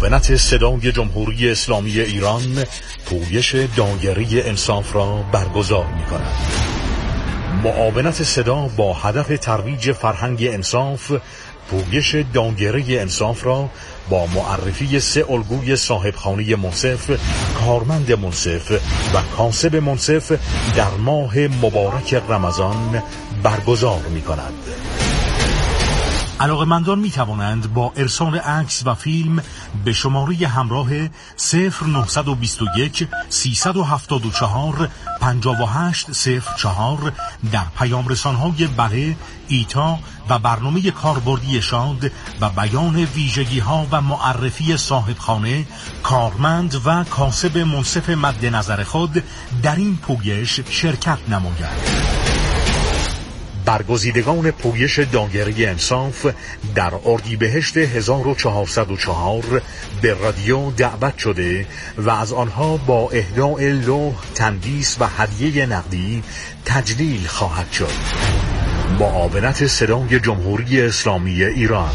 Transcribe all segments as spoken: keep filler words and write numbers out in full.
معاونت صدای جمهوری اسلامی ایران پویش دایره انصاف را برگزار می‌کند. معاونت صدا با هدف ترویج فرهنگ انصاف پویش دایره انصاف را با معرفی سه الگوی صاحبخانه منصف، کارمند منصف و کاسب منصف در ماه مبارک رمضان برگزار می‌کند. علاقه‌مندان می توانند با ارسال عکس و فیلم به شماره همراه صفر نهصد و بیست و یک سیصد و هفتاد و چهار پنجاه و هشت صفر چهار در پیام رسان‌های بله، ایتا و برنامه کاربردی شاد و بیان ویژگی‌ها و معرفی صاحبخانه، کارمند و کاسب منصف مد نظر خود در این پویش شرکت نماید. برگزیدگان پویش دایره انصاف در اردیبهشت هزار و چهارصد و چهار به رادیو دعوت شده و از آنها با اهداء لوح، تندیس و هدیه نقدی تجلیل خواهد شد. معاونت صدای جمهوری اسلامی ایران.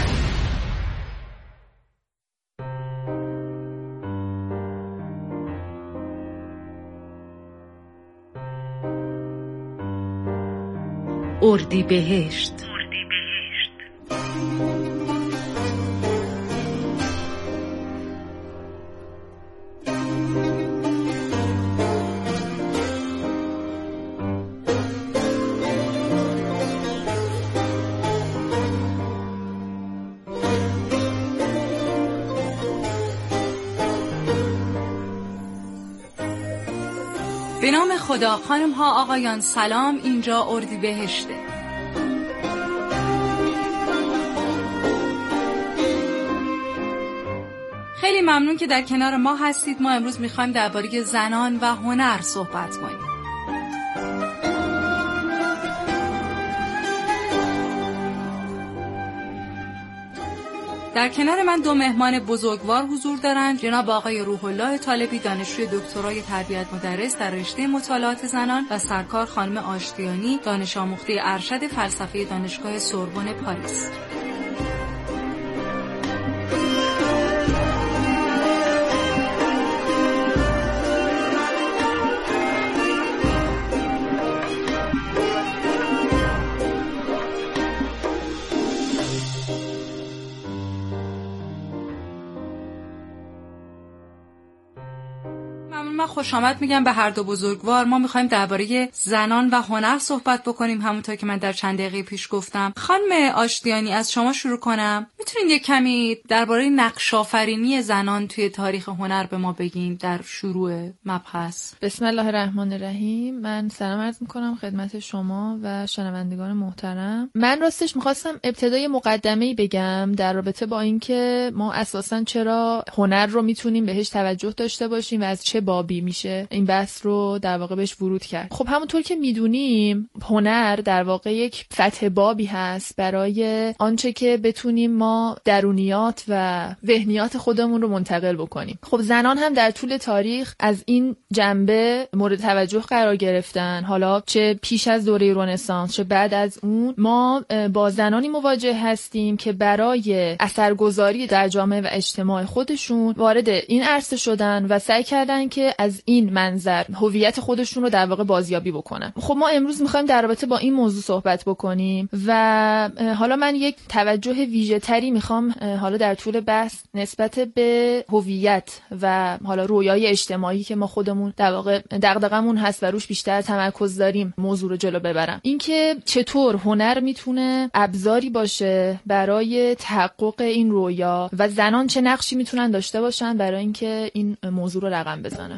اردیبهشت. به نام خدا. خانم ها آقایان سلام، اینجا اردیبهشته. خیلی ممنون که در کنار ما هستید. ما امروز میخوایم درباره زنان و هنر صحبت کنیم. در کنار من دو مهمان بزرگوار حضور دارند. جناب آقای روح الله طالبی، دانشجوی دکترای تربیت مدرس در رشته مطالعات زنان، و سرکار خانم آشتیانی، دانش آموخته ارشد فلسفه دانشگاه سوربن پاریس. من خوش آمد میگم به هر دو بزرگوار. ما میخوایم درباره زنان و هنر صحبت بکنیم، همونطور که من در چند دقیقه پیش گفتم. خانم آشتیانی، از شما شروع کنم. میتونید یک کمی درباره نقش آفرینی زنان توی تاریخ هنر به ما بگین در شروع مبحث؟ بسم الله الرحمن الرحیم. من سلام عرض میکنم خدمت شما و شنوندگان محترم. من راستش میخواستم ابتدای مقدمه‌ای بگم در رابطه با اینکه ما اساساً چرا هنر رو میتونیم بهش توجه داشته باشیم و از چه بابی میشه این بحث رو در واقع بهش ورود کرد. خب همونطور که میدونیم هنر در واقع یک فتح بابی هست برای آنچه که بتونیم ما درونیات و ذهنیات خودمون رو منتقل بکنیم. خب زنان هم در طول تاریخ از این جنبه مورد توجه قرار گرفتن، حالا چه پیش از دوره رنسانس چه بعد از اون. ما با زنانی مواجه هستیم که برای اثرگذاری در جامعه و اجتماع خودشون وارد این عرصه شدن و سعی کردن که از این منظر هویت خودشون رو در واقع بازیابی بکنن. خب ما امروز می‌خوایم در رابطه با این موضوع صحبت بکنیم و حالا من یک توجه ویژه‌تری می‌خوام حالا در طول بحث نسبت به هویت و حالا رویای اجتماعی که ما خودمون در واقع دغدغمون هست و روش بیشتر تمرکز داریم موضوع رو جلو ببرم. اینکه چطور هنر میتونه ابزاری باشه برای تحقق این رویا و زنان چه نقشی میتونن داشته باشن برای اینکه این موضوع رو رقم بزنن.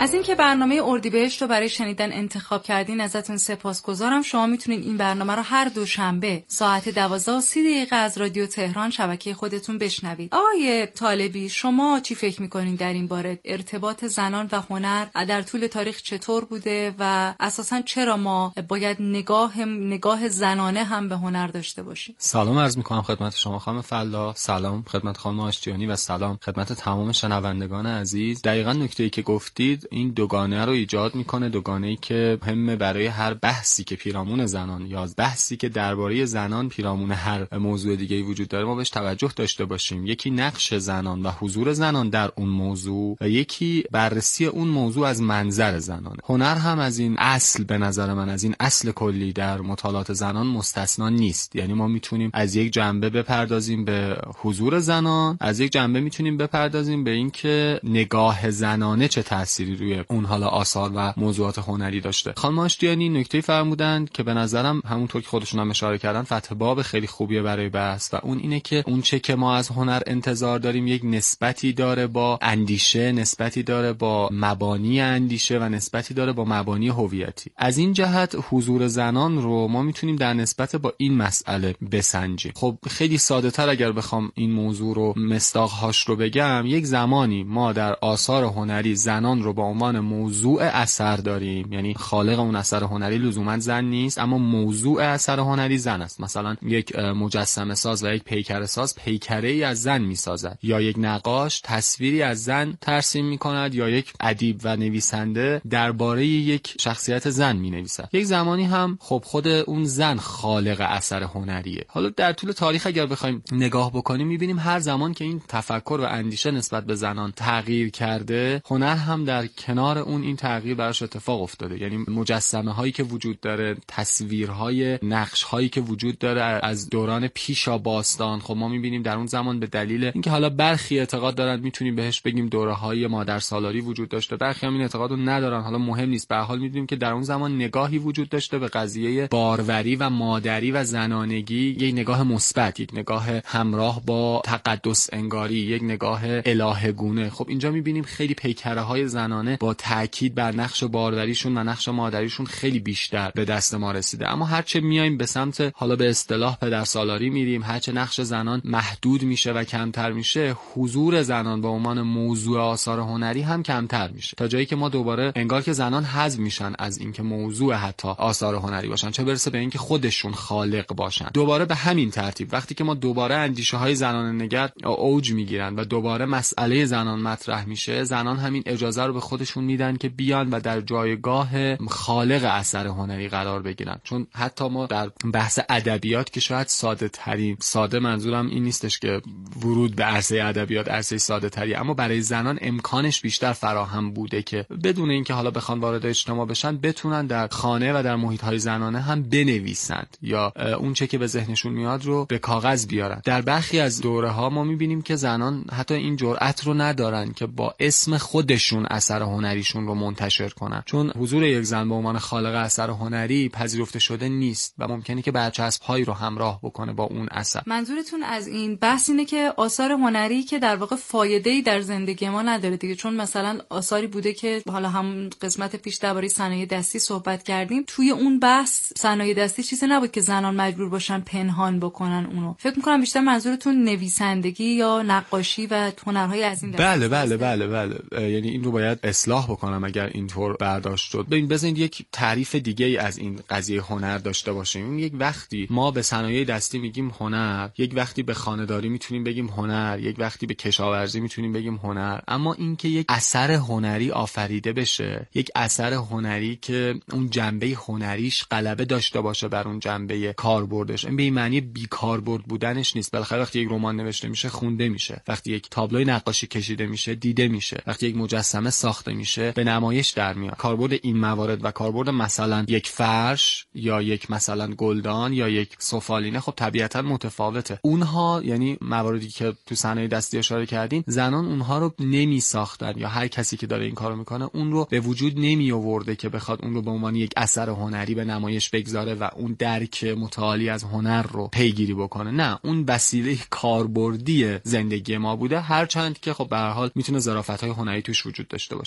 از اینکه برنامه اردیبهشت رو برای شنیدن انتخاب کردین ازتون سپاسگزارم. شما میتونین این برنامه رو هر دوشنبه ساعت دوازده و سی دقیقه از رادیو تهران شبکه خودتون بشنوید. آقای طالبی، شما چی فکر میکنین در این باره؟ ارتباط زنان و هنر در طول تاریخ چطور بوده و اساساً چرا ما باید نگاه نگاه زنانه هم به هنر داشته باشیم؟ سلام عرض میکنم خدمت شما خانم فلا، سلام خدمت خانم آشتیانی و سلام خدمت تمام شنوندگان عزیز. دقیقاً نکته‌ای که گفتید این دوگانه رو ایجاد میکنه، دوگانه‌ای که مهمه برای هر بحثی که پیرامون زنان یا بحثی که درباره زنان پیرامون هر موضوع دیگه‌ای وجود داره ما بهش توجه داشته باشیم. یکی نقش زنان و حضور زنان در اون موضوع و یکی بررسی اون موضوع از منظر زنان. هنر هم از این اصل، به نظر من از این اصل کلی در مطالعات زنان مستثنا نیست. یعنی ما میتونیم از یک جنبه بپردازیم به حضور زنان، از یک جنبه میتونیم بپردازیم به اینکه نگاه زنانه چه تأثیری روی اون حالا آثار و موضوعات هنری داشته. خانم آشتیانی نکته فرمودند که به نظرم همونطور که خودشون هم اشاره کردن فتح باب خیلی خوبیه برای بحث و اون اینه که اون چه که ما از هنر انتظار داریم یک نسبتی داره با اندیشه، نسبتی داره با مبانی اندیشه و نسبتی داره با مبانی هویتی. از این جهت حضور زنان رو ما میتونیم در نسبت با این مسئله بسنجیم. خب خیلی ساده تر اگر بخوام این موضوع رو مصداق‌هاش رو بگم، یک زمانی ما در آثار هنری زنان رو به عنوان موضوع اثر داریم، یعنی خالق اون اثر هنری لزوما زن نیست اما موضوع اثر هنری زن است. مثلا یک مجسمه ساز و یک پیکره ساز پیکره‌ای از زن میسازد، یا یک نقاش تصویری از زن ترسیم میکند، یا یک ادیب و نویسنده درباره یک شخصیت زن مینویسد. یک زمانی هم خب خود اون زن خالق اثر هنریه. حالا در طول تاریخ اگر بخوایم نگاه بکنیم میبینیم هر زمان که این تفکر و اندیشه نسبت به زنان تغییر کرده، هنر هم در کنار اون این تغییر براش اتفاق افتاده. یعنی مجسمه هایی که وجود داره، تصویرهای، نقش هایی که وجود داره از دوران پیشا باستان، خب ما میبینیم در اون زمان به دلیل اینکه حالا برخی اعتقاد دارن میتونیم بهش بگیم دوره های مادر سالاری وجود داشته، برخی هم این اعتقادو ندارن، حالا مهم نیست. به هر حال میدونیم که در اون زمان نگاهی وجود داشته به قضیه باروری و مادری و زنانگی، یک نگاه مثبت، یک نگاه همراه با تقدس انگاری، یک نگاه الهه گونه. خب اینجا میبینیم خیلی پیکره های زنانه با تاکید بر نقش باروریشون و نقش مادریشون خیلی بیشتر به دست ما رسیده. اما هرچه میایم به سمت حالا به اصطلاح پدرسالاری میریم، هرچه نقش زنان محدود میشه و کمتر میشه، حضور زنان به عنوان موضوع آثار هنری هم کمتر میشه، تا جایی که ما دوباره انگار که زنان حذف میشن از اینکه موضوع حتی آثار هنری باشن، چه برسه به اینکه خودشون خالق باشن. دوباره به همین ترتیب وقتی که ما دوباره اندیشه های زنان نگر اوج میگیرن و دوباره مسئله زنان مطرح میشه، زنان همین اجازه رو به خودشون میدن که بیان و در جایگاه خالق اثر هنری قرار بگیرن. چون حتی ما در بحث ادبیات که شاید ساده ترین، ساده منظورم این نیستش که ورود به عرصه ادبیات عرصه ساده تری، اما برای زنان امکانش بیشتر فراهم بوده که بدون اینکه حالا بخوان وارد اجتماع بشن بتونن در خانه و در محیط های زنانه هم بنویسند یا اون چه که به ذهنشون میاد رو به کاغذ بیارن. در برخی از دوره ها ما میبینیم که زنان حتی این جرأت رو ندارن که با اسم خودشون اثر هنریشون رو منتشر کنن، چون حضور یک زن به عنوان خالق اثر هنری پذیرفته شده نیست و ممکنه که برچسب‌هایی رو همراه بکنه با اون اثر. منظورتون از این بحث اینه که آثار هنری که در واقع فایده‌ای در زندگی ما نداره دیگه، چون مثلا آثاری بوده که حالا هم قسمت پیش درباره صنایع دستی صحبت کردیم، توی اون بحث صنایع دستی چیزی نبود که زنان مجبور باشن پنهان بکنن اونو. فکر می‌کنم بیشتر منظورتون نویسندگی یا نقاشی و هنرهای از این دست. بله بله بله بله یعنی این رو باید اصلاح بکنم اگر اینطور برداشت شد. ببین بزنید یک تعریف دیگه ای از این قضیه هنر داشته باشیم. یک وقتی ما به صنایع دستی میگیم هنر، یک وقتی به خانه‌داری میتونیم بگیم هنر، یک وقتی به کشاورزی میتونیم بگیم هنر، اما اینکه یک اثر هنری آفریده بشه، یک اثر هنری که اون جنبه هنریش غلبه داشته باشه بر اون جنبه کاربردش، این به این معنی بیکاربرد بودنش نیست. بالاخره وقتی یک رمان نوشته میشه خونده میشه، وقتی یک تابلوی نقاشی کشیده میشه دیده میشه، وقتی یک مجسمه ساخته میشه به نمایش در میاد. کاربرد این موارد و کاربرد مثلا یک فرش یا یک مثلا گلدان یا یک سفالینه خب طبیعتا متفاوته. اونها یعنی مواردی که تو صنایع دستی اشاره کردین، زنان اونها رو نمی ساختن یا هر کسی که داره این کارو میکنه اون رو به وجود نمی آورده که بخواد اون رو به عنوان یک اثر هنری به نمایش بگذاره و اون درک متعالی از هنر رو پیگیری بکنه. نه، اون وسیله کاربردی زندگی ما بوده، هرچند که خب به هر حال میتونه ظرافت‌های هنری توش وجود داشته باشه.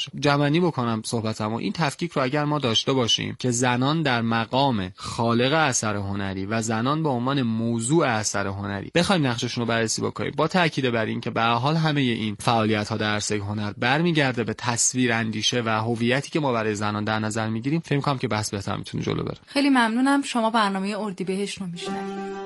جمعنی بکنم صحبتمو، این تفکیک رو اگر ما داشته باشیم که زنان در مقام خالق اثر هنری و زنان به عنوان موضوع اثر هنری بخوایم نقششون رو بررسی بکنیم، با تاکید بر این که به هر حال همه این فعالیت‌ها در عرصه هنر برمیگرده به تصویر اندیشه و هویتی که ما برای زنان در نظر میگیریم، فکر می‌کنم که بحث بهتر میتونه جلو بره. خیلی ممنونم. شما برنامه اردیبهشت رو میشنوید.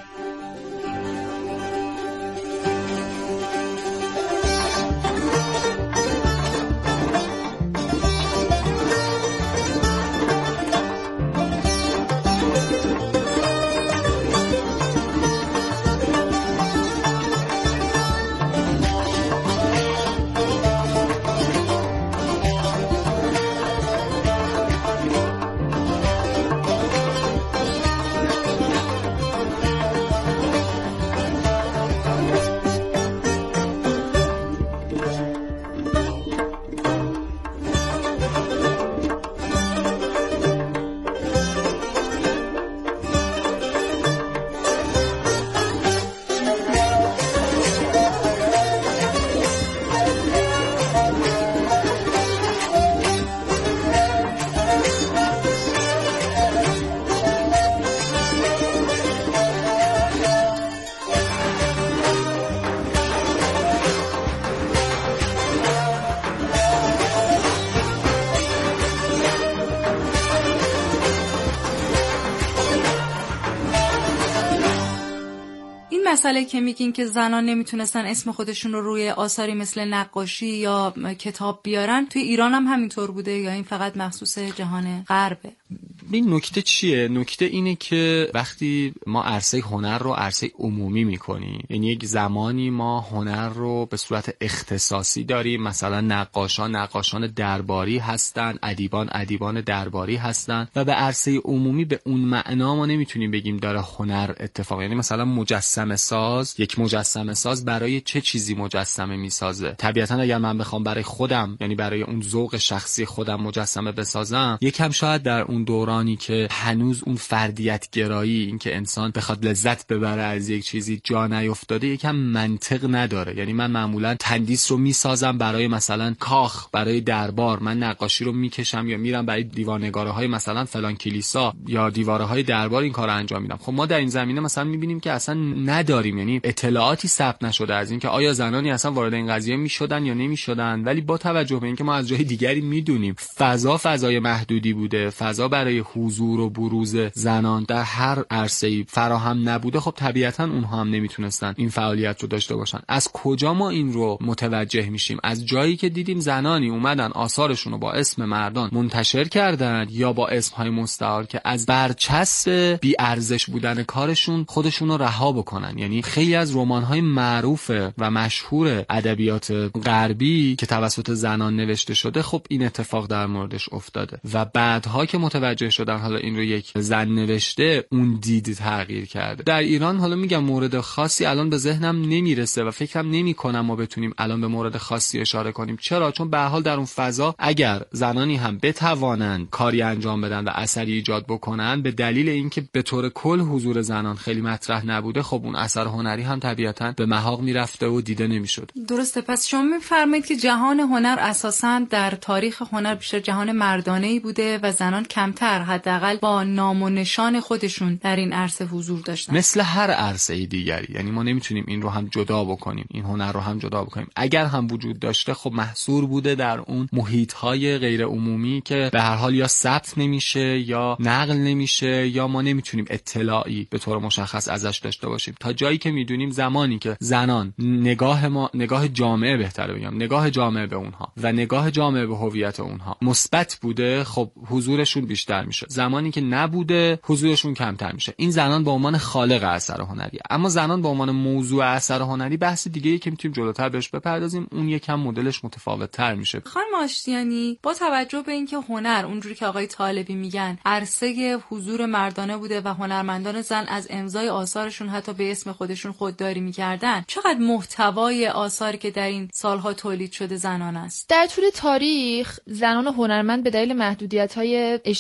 مسئله که میگین که زنان نمیتونستن اسم خودشون رو روی آثاری مثل نقاشی یا کتاب بیارن، توی ایران هم همینطور بوده یا این فقط مخصوص جهان غربه؟ این نکته چیه؟ نکته اینه که وقتی ما عرصه هنر رو عرصه عمومی میکنیم، یعنی یک زمانی ما هنر رو به صورت اختصاصی داریم، مثلا نقاشان نقاشان درباری هستن، ادیبان ادیبان درباری هستن و به عرصه عمومی به اون معنا ما نمیتونیم بگیم داره هنر اتفاق. یعنی مثلا مجسمه ساز، یک مجسمه ساز برای چه چیزی مجسمه میسازه؟ طبیعتا اگر من بخوام برای خودم، یعنی برای اون ذوق شخصی خودم مجسمه بسازم، یکم شاید در اون دورانی که هنوز اون فردیت گرایی، این که انسان بخواد لذت ببره از یک چیزی جا نیافتاده، یکم منطق نداره. یعنی من معمولا تندیس رو میسازم برای مثلا کاخ، برای دربار، من نقاشی رو میکشم یا میرم برای دیوارنگاره‌های مثلا فلان کلیسا یا دیوارهای دربار این کارو انجام میدم. خب ما در این زمینه مثلا میبینیم که اصلا نداریم، یعنی اطلاعاتی ثبت نشده از این که آیا زنانی اصلا وارد این قضیه میشدن یا نمیشدن. ولی با توجه به اینکه ما از جای دیگری میدونیم فضا فضای محدودی بوده، فضا برای حضور و بروز زنان در هر عرصه‌ای فراهم نبوده، خب طبیعتا اونها هم نمیتونستن این فعالیت رو داشته باشن. از کجا ما این رو متوجه میشیم؟ از جایی که دیدیم زنانی اومدن آثارشون رو با اسم مردان منتشر کردن یا با اسمهای مستعار که از برچسب بی ارزش بودن کارشون خودشون رو رها بکنن. یعنی خیلی از رمان‌های معروف و مشهور ادبیات غربی که توسط زنان نوشته شده، خب این اتفاق در موردش افتاده و بعدها که متوجه شدن حالا این رو یک زن نوشته، اون دید تغییر کرده. در ایران حالا میگم مورد خاصی الان به ذهنم نمیرسه و فکرم نمی‌کنم ما بتونیم الان به مورد خاصی اشاره کنیم. چرا؟ چون به هر حال در اون فضا اگر زنانی هم بتوانند کاری انجام بدن و اثری ایجاد بکنن، به دلیل اینکه به طور کل حضور زنان خیلی مطرح نبوده، خب اون اثر هنری هم طبیعتاً به محاق میرفته و دیده نمیشد. درسته. پس شما میفرمایید که جهان هنر اساساً در تاریخ هنر بیشتر جهان مردانه‌ای بوده و زنان کمتر، حداقل با نام و نشان خودشون در این عرصه حضور داشتن، مثل هر عرصه دیگری. یعنی ما نمیتونیم این رو هم جدا بکنیم، این هنر رو هم جدا بکنیم. اگر هم وجود داشته، خب محصور بوده در اون محیط‌های غیر عمومی که به هر حال یا ثبت نمیشه یا نقل نمیشه یا ما نمیتونیم اطلاعی به طور مشخص ازش داشته باشیم. تا جایی که میدونیم زمانی که زنان نگاه ما نگاه جامعه بهتره بگم نگاه جامعه به اونها و نگاه جامعه به هویت اونها مثبت بوده، خب حضورشون بیشتر میشه. زمانی که نبوده، حضورشون کمتر میشه. این زنان به عنوان خالق اثر هنری. اما زنان به عنوان موضوع اثر هنری بحث دیگه‌ای که میتونیم جلوتر بهش بپردازیم، اون یکم مدلش متفاوت‌تر میشه. خانم آشتیانی، با توجه به اینکه هنر اونجوری که آقای طالبی میگن عرصه حضور مردانه بوده و هنرمندان زن از امضای آثارشون حتی به اسم خودشون خودداری میکردن، چقدر محتوای آثاری که در این سالها تولید شده زنان است؟ در طول تاریخ زنان هنرمند به دلیل محدودیت‌های اجتماعی و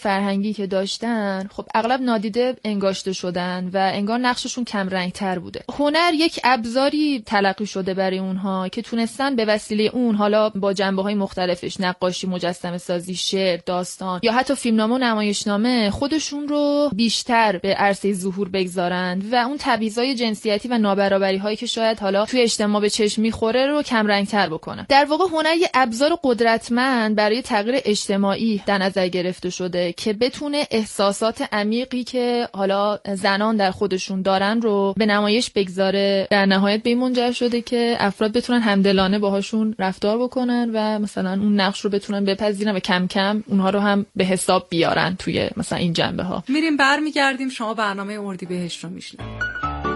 فرهنگی که داشتن خب اغلب نادیده انگاشته شدن و انگار نقششون کم رنگ‌تر بوده. هنر یک ابزاری تلقی شده برای اونها که تونستن به وسیله اون، حالا با جنبه‌های مختلفش، نقاشی، مجسمه سازی، شعر، داستان یا حتی فیلمنامه و نمایشنامه، خودشون رو بیشتر به عرصه ظهور بگذارند و اون تبعیض‌های جنسیتی و نابرابری‌هایی که شاید حالا توی اجتماع به چشم می‌خوره رو کم رنگ‌تر بکنن. در واقع هنر یه ابزار قدرتمند برای تغییر اجتماعی در نظر گرفته شده که بتونه احساسات عمیقی که حالا زنان در خودشون دارن رو به نمایش بگذاره. در نهایت به این منجر شده که افراد بتونن همدلانه باهاشون رفتار بکنن و مثلا اون نقش رو بتونن بپذیرن و کم کم اونها رو هم به حساب بیارن توی مثلا این جنبه ها. میریم برمیگردیم، شما برنامه اردیبهشت رو میشنوید.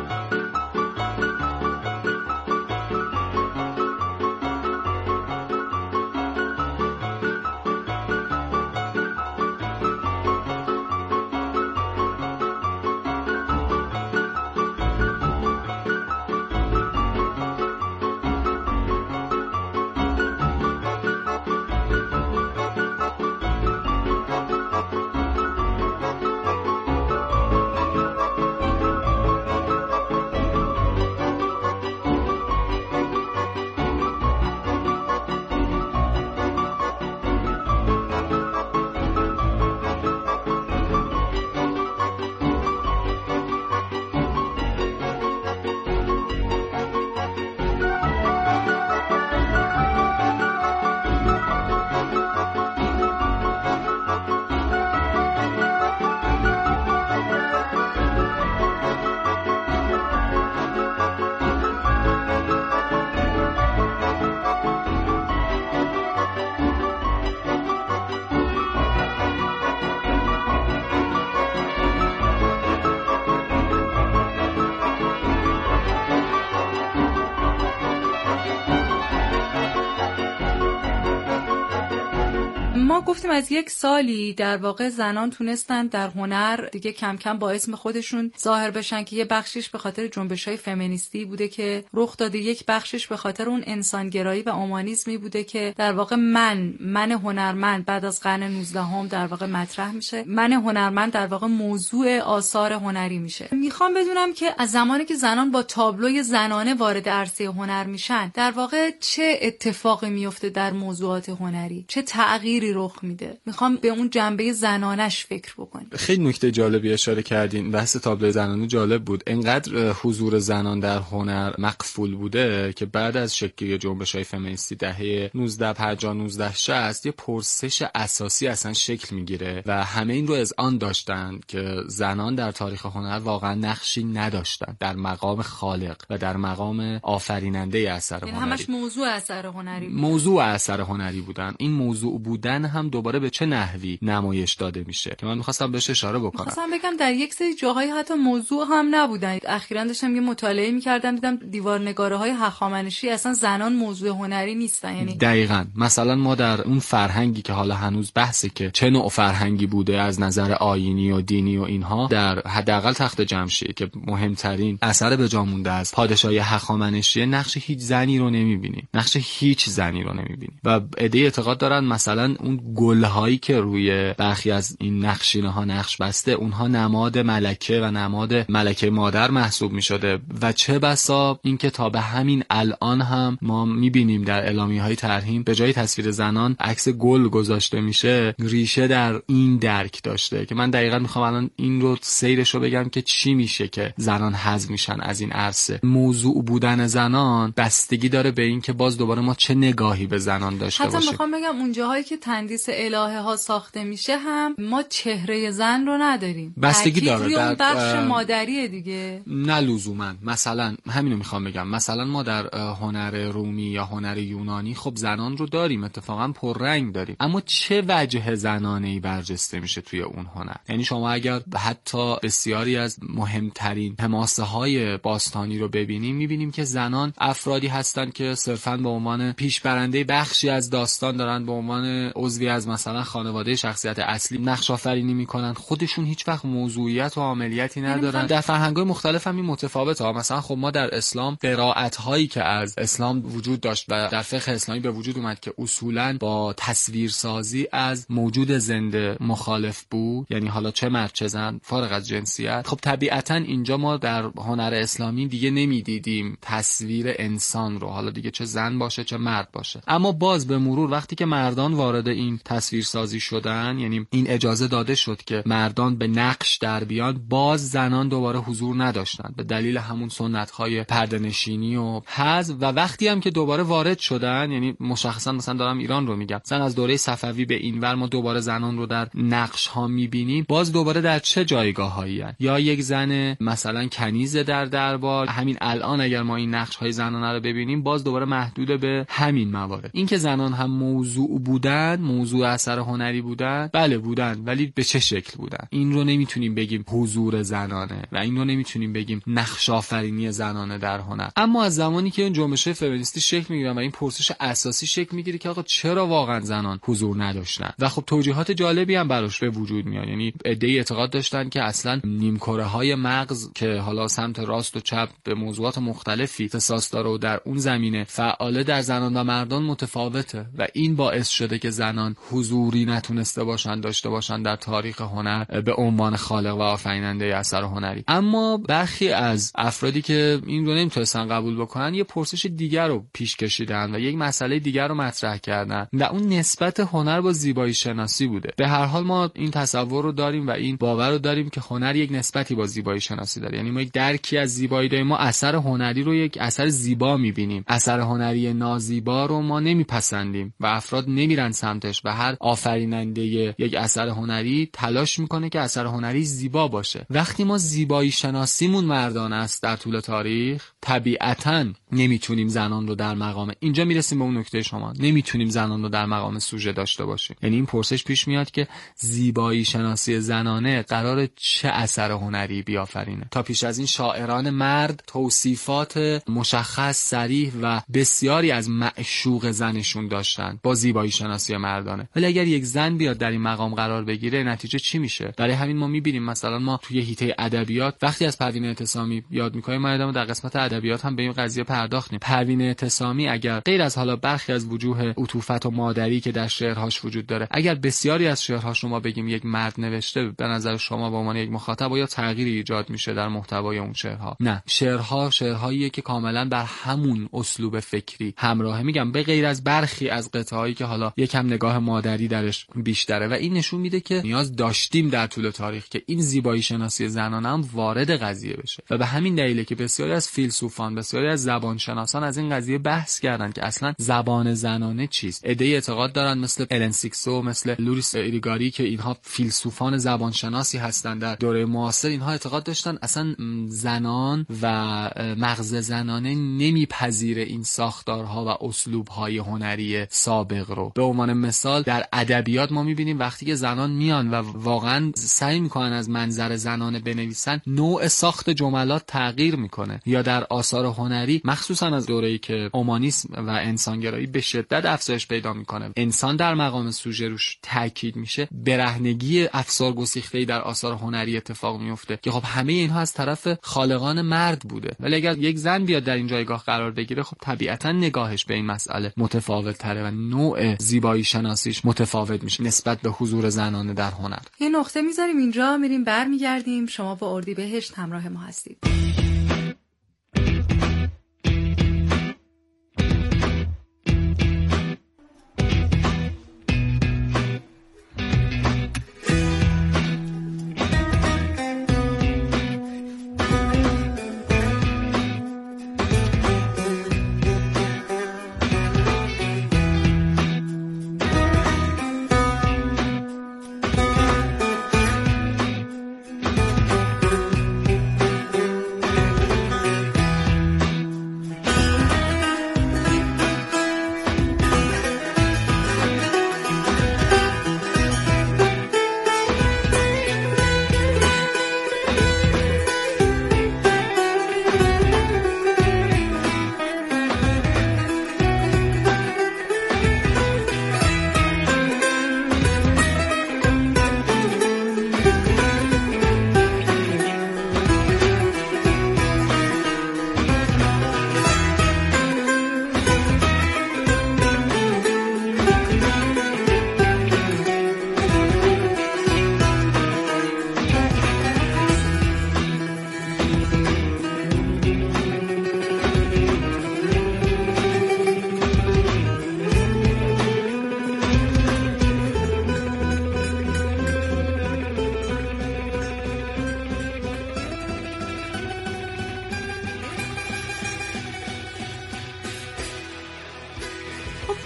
ما گفتیم از یک سالی در واقع زنان تونستن در هنر دیگه کم کم با اسم خودشون ظاهر بشن که یه بخشش به خاطر جنبش‌های فمینیستی بوده که رخ داده، یک بخشش به خاطر اون انسانگرایی و اومانیسمی بوده که در واقع من من هنرمند بعد از قرن نوزدهم در واقع مطرح میشه. من هنرمند در واقع موضوع آثار هنری میشه. میخوام بدونم که از زمانی که زنان با تابلوی زنانه وارد عرصه هنر میشن در واقع چه اتفاقی میفته در موضوعات هنری، چه تغییری رخ میده. میخوام به اون جنبه زنانش فکر بکنیم. خیلی نکته جالبی اشاره کردین. بحث تابلو زنانه جالب بود. انقدر حضور زنان در هنر مقفول بوده که بعد از شکلی جنبش‌های فمینیستی دهه نوزده پنجاه نوزده شصت یه پرسش اساسی اصلا شکل میگیره و همه این رو از آن داشتن که زنان در تاریخ هنر واقعا نقشی نداشتن در مقام خالق و در مقام آفریننده اثر هنری. همش موضوع اثر هنری بودن. موضوع اثر هنری بودن. این موضوع بودن هم دوباره به چه نحوی نمایش داده میشه که من می‌خواستم بهش اشاره بکنم. می‌خواستم بگم در یک سری جاهای حتی موضوع هم نبودن. اخیراً داشتم یه مطالعه می‌کردم دیدم دیوارنگاره‌های هخامنشی اصلا زنان موضوع هنری نیستن. یعنی دقیقاً مثلا ما در اون فرهنگی که حالا هنوز بحثه که چه نوع فرهنگی بوده از نظر آیینی و دینی و اینها، در حداقل تخت جمشید که مهمترین اثر به جا مونده از پادشاهی هخامنشی، نقش هیچ زنی رو نمی‌بینیم. نقش هیچ زنی رو نمی‌بینیم و عده اعتقاد دارن مثلا اون گل‌هایی که روی برخی از این نقشینه‌ها نقش بسته اونها نماد ملکه و نماد ملکه مادر محسوب می‌شده و چه بسا این که تا به همین الان هم ما می‌بینیم در اعلامیه‌های ترحیم به جای تصویر زنان عکس گل گذاشته میشه، ریشه در این درک داشته که من دقیقاً می‌خوام الان این رو سیرش رو بگم که چی میشه که زنان حذف میشن از این عرصه. موضوع بودن زنان بستگی داره به این که باز دوباره ما چه نگاهی به زنان داشته حتی باشیم. حتی می‌خوام بگم اون جاهایی که تندیس الهه ها ساخته میشه هم ما چهره زن رو نداریم. بستگی داره در بخش اه... مادریه دیگه. نه لزوما. مثلا همینو میخوام بگم، مثلا ما در هنر رومی یا هنر یونانی خب زنان رو داریم، اتفاقا پررنگ داریم، اما چه وجه زنانه‌ای برجسته میشه توی اون هنر؟ یعنی شما اگر حتی بسیاری از مهمترین حماسه های باستانی رو ببینیم میبینیم که زنان افرادی هستن که صرفا به عنوان پیشبرنده بخشی از داستان دارن به عنوان عضوی از مثلا خانواده شخصیت اصلی نقش آفرینی میکنن، خودشون هیچ وقت موضوعیت و عاملیتی ندارن. در فرهنگ‌های مختلف هم این متفاوته ها. مثلا خب ما در اسلام قرائت هایی که از اسلام وجود داشت و در فقه اسلامی به وجود اومد که اصولاً با تصویرسازی از موجود زنده مخالف بود، یعنی حالا چه مرد چه زن فارغ از جنسیت، خب طبیعتاً اینجا ما در هنر اسلامی دیگه نمیدیدیم تصویر انسان رو، حالا دیگه چه زن باشه چه مرد باشه. اما باز به مرور وقتی که مردان وارد این تصویرسازی شدن، یعنی این اجازه داده شد که مردان به نقش در بیان، باز زنان دوباره حضور نداشتن به دلیل همون سنت‌های پرده‌نشینی و حذف. و وقتی هم که دوباره وارد شدن، یعنی مشخصا مثلا دارم ایران رو میگم، مثلا از دوره صفوی به اینور ما دوباره زنان رو در نقش ها میبینیم، باز دوباره در چه جایگاهایی هستن؟ یا یک زن مثلا کنیز در دربار، همین الان اگر ما این نقش های زنانه رو ببینیم باز دوباره محدود به همین موارد. این که زنان هم موضوع بودن، موضوع اثر هنری بودن، بله بودن، ولی به چه شکل بودن؟ این رو نمیتونیم بگیم حضور زنانه و این رو نمیتونیم بگیم نقش آفرینی زنانه در هنر. اما از زمانی که این جنبش فمینیستی شکل میگیره و این پرسش اساسی شکل میگیره که آقا چرا واقعا زنان حضور نداشتن و خب توجیهات جالبی هم براش به وجود میاد. یعنی عده‌ای اعتقاد داشتن که اصلا نیمکره های مغز که حالا سمت راست و چپ به موضوعات مختلفی اختصاص داره و در اون زمینه فعاله، در زنان و مردان متفاوته و این باعث شده که زنان حضوری نتونسته باشن داشته باشن در تاریخ هنر به عنوان خالق و آفریننده اثر هنری. اما برخی از افرادی که این رو نمیتونستن قبول بکنن یه پرسش دیگر رو پیش کشیدن و یک مسئله دیگر رو مطرح کردن و اون نسبت هنر با زیبایی شناسی بوده. به هر حال ما این تصور رو داریم و این باور رو داریم که هنر یک نسبتی با زیبایی شناسی داره، یعنی ما یک درکی از زیبایی داریم. ما اثر هنری رو یک اثر زیبا می‌بینیم، اثر هنری نازیبا رو ما نمیپسندیم و افراد نمیرن سمتش و هر آفریننده یک اثر هنری تلاش میکنه که اثر هنری زیبا باشه. وقتی ما زیبایی شناسیمون مردان است در طول تاریخ، طبیعتاً نمیتونیم زنان رو در مقام، اینجا میرسیم به اون نکته شما، نمیتونیم زنان رو در مقام سوژه داشته باشیم. یعنی این پرسش پیش میاد که زیبایی شناسی زنانه قراره چه اثر هنری بیافرینه؟ تا پیش از این شاعران مرد توصیفات مشخص، صریح و بسیاری از معشوق زنشون داشتن با زیبایی شناسی مردانه، ولی اگر یک زن بیاد در این مقام قرار بگیره نتیجه چی میشه؟ برای همین ما میبینیم مثلا ما توی حیطه ادبیات وقتی از پروین اعتصامی یاد میکنیم، ما در قسمت ادبیات هم به این قضیه پرداختیم. پروین اعتصامی اگر غیر از حالا برخی از وجوه عطوفت و مادری که در شعرهاش وجود داره، اگر بسیاری از شعرهاش رو ما بگیم یک مرد نوشته، به نظر شما به عنوان یک مخاطب یا تغییری ایجاد میشه در محتوای اون شعرها؟ نه، شعرها شعرهاییه که کاملا بر همون اسلوب فکری همراهه. میگم به غیر از برخی از قطعه‌هایی که حالا یکم نگاه مادری درش بیشتره و این نشون میده که نیاز داشتیم در طول تاریخ که این زیبایی شناسی زنانه هم وارد قضیه بشه و به همین دلیله که بسیاری از فیلسوفان، بسیاری از زبانشناسان از این قضیه بحث کردن که اصلا زبان زنانه چیست. ایده اعتقاد دارن مثل الن سیکسو، مثل لوریس ایریگاری که اینها فیلسوفان زبانشناسی هستند در دوره معاصر، اینها اعتقاد داشتن اصلا زنان و مغز زنانه نمیپذیره این ساختارها و اسلوبهای هنری سابق رو. به عنوان مثال در ادبیات ما میبینیم وقتی که زنان میان و واقعا سعی میکنن از منظر زنانه بنویسن، نوع ساخت جملات تغییر میکنه. یا در آثار هنری مخصوصا از دوره‌ای که اومانیسم و انسانگرایی به شدت افزایش پیدا میکنه، انسان در مقام سوژه روش تاکید میشه، برهنگی افسار گسیخته‌ای در آثار هنری اتفاق میفته که خب همه اینها از طرف خالقان مرد بوده. ولی اگر یک زن بیاد در این جایگاه قرار بگیره، خب طبیعتا نگاهش به این مسئله متفاوت تره و نوع زیبایی شناسیش متفاوت میشه نسبت به حضور زنانه در هنر. یه نقطه میذاریم اینجا، میریم برمیگردیم. شما با اردیبهشت همراه ما هستید.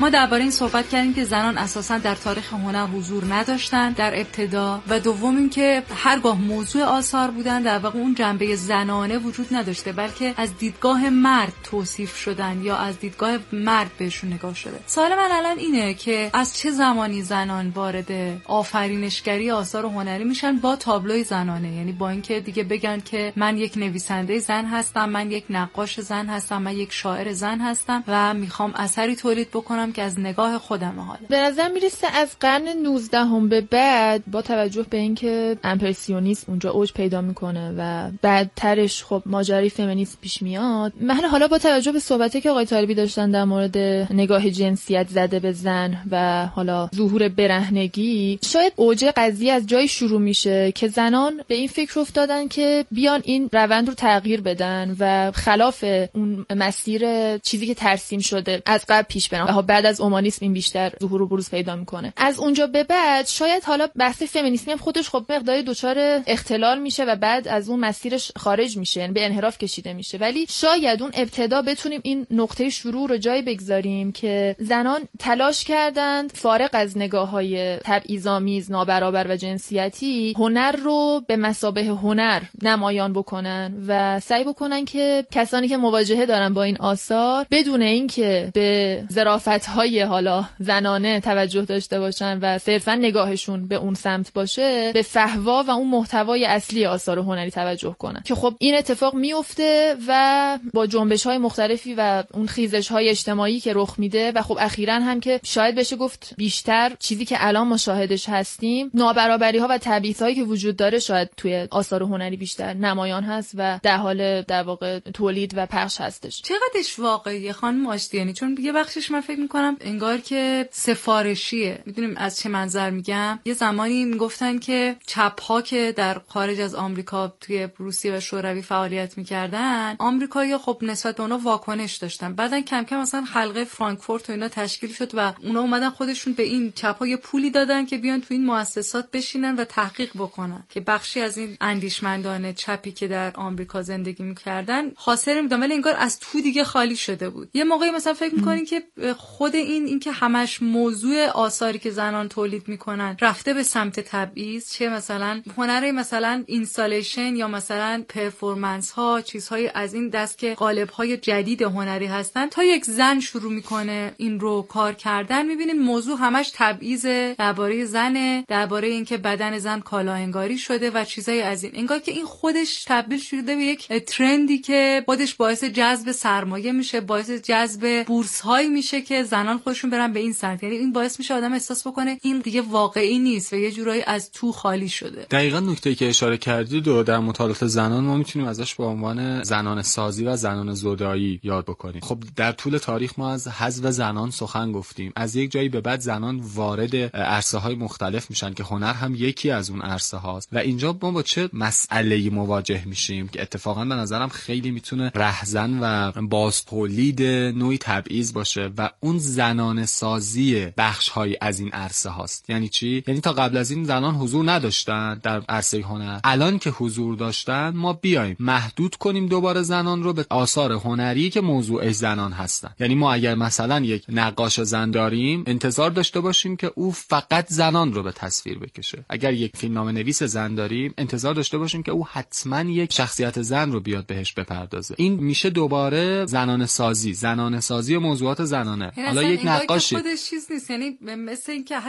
ما درباره این صحبت کردیم که زنان اساساً در تاریخ هنر حضور نداشتن در ابتدا و دوم این که هرگاه موضوع آثار بودن در واقع اون جنبه زنانه وجود نداشته، بلکه از دیدگاه مرد توصیف شدن یا از دیدگاه مرد بهشون نگاه شده. سوال من الان اینه که از چه زمانی زنان وارد آفرینشگری آثار هنری میشن با تابلوی زنانه؟ یعنی با اینکه دیگه بگن که من یک نویسنده زن هستم، من یک نقاش زن هستم، من یک شاعر زن هستم و میخوام اثری تولید بکنم که از نگاه خودمه. حالا به نظر میرسه از قرن نوزدهم به بعد با توجه به اینکه امپرسیونیسم اونجا اوج پیدا میکنه و بعدترش خب ماجرای فمینیسم پیش میاد، من حالا با توجه به صحبتی که آقای طالبی داشتن در مورد نگاه جنسیت زده به زن و حالا ظهور برهنگی، شاید اوج قضیه از جای شروع میشه که زنان به این فکر افتادن که بیان این روند رو تغییر بدن و خلاف اون مسیر چیزی که ترسیم شده از قبل پیش برن. بعد از اومانیسم این بیشتر ظهور و بروز پیدا میکنه. از اونجا به بعد شاید حالا بحث فمینیسم هم خودش خب مقداری دچار اختلال میشه و بعد از اون مسیرش خارج میشه، یعنی به انحراف کشیده میشه، ولی شاید اون ابتدا بتونیم این نقطه شروع رو جای بگذاریم که زنان تلاش کردند فارغ از نگاه‌های تبعیض‌آمیز، نابرابر و جنسیتی هنر رو به مثابه هنر نمایان بکنن و سعی بکنن که کسانی که مواجهه دارن با این آثار بدون اینکه به ظرافت‌های حالا زنانه توجه داشته باشن و صرفا نگاهشون به اون سمت باشه، به فحوا و اون محتوای اصلی آثار هنری توجه کنن که خب این اتفاق میفته و با جنبش‌های مختلفی و اون خیزش‌های اجتماعی که رخ میده و خب اخیراً هم که شاید بشه گفت بیشتر چیزی که الان مشاهدش هستیم، نابرابری‌ها و تبعیض‌هایی که وجود داره شاید توی آثار هنری بیشتر نمایان هست و در حال در واقع تولید و پخش هستش. چقدرش واقعیه خانم آشتیانی؟ چون یه بخشش من فکر می‌کنم انگار که سفارشیه. میدونیم از چه منظر میگم؟ یه زمانی میگفتن که چپ‌ها که در خارج از آمریکا توی روسیه و شوروی فعالیت می‌کردن، آمریکایی‌ها خب نسبت به اونا واکنش داشتن. بعدن کم کم مثلا حلقه فرانکفورت و اینا تشکیل شد و اونا اومدن خودشون به این چپ‌ها یه پولی دادن که بیان تو این مؤسسات بشینن و تحقیق بکنن که بخشی از این اندیشمندان چپی که در آمریکا زندگی می‌کردن حاصل می‌دن، ولی انگار از تو دیگه خالی شده بود. یه موقعی مثلا فکر می‌کنین که خود این این که همش موضوع آثاری که زنان تولید میکنن رفته به سمت تبعیض، چه مثلا هنر مثلا اینستالیشن یا مثلا پرفورمنس ها، چیزهای از این دست که قالب های جدید هنری هستن، تا یک زن شروع میکنه این رو کار کردن، میبینیم موضوع همش تبعیض درباره زنه، درباره اینکه بدن زن کالاانگاری شده و چیزای از این. انگار که این خودش تبدیل شده به یک ترندی که خودش باعث جذب سرمایه میشه، باعث جذب بورس هایی میشه که زنان خودشون برن به این سمت. یعنی این باعث میشه آدم احساس بکنه این دیگه واقعی نیست و یه جورایی از تو خالی شده. دقیقاً نکته‌ای که اشاره کردید و در مطالعات زنان ما میتونیم ازش به عنوان زنان سازی و زنان زدایی یاد بکنیم. خب در طول تاریخ ما از حذف زنان سخن گفتیم. از یک جایی به بعد زنان وارد عرصه‌های مختلف میشن که هنر هم یکی از اون عرصه هاست و اینجا ما با چه مسئله‌ای مواجه میشیم که اتفاقاً به نظرم خیلی میتونه رهزن و بازتولید نوعی تبعیض باشه و اون زنان سازی بخش‌های از این عرصه هاست. یعنی چی؟ یعنی تا قبل از این زنان حضور نداشتن در عرصه هنر. الان که حضور داشتن ما بیایم محدود کنیم دوباره زنان رو به آثار هنری که موضوعش زنان هستن. یعنی ما اگر مثلا یک نقاش زن داریم انتظار داشته باشیم که او فقط زنان رو به تصویر بکشه. اگر یک فیلمنامه‌نویس زن داریم انتظار داشته باشیم که او حتما یک شخصیت زن رو بیاد بهش بپردازه. این میشه دوباره زنانه سازی، زنانه سازی موضوعات زنانه. حالا یک نقاشی خودش چیز نیست، یعنی مثل اینکه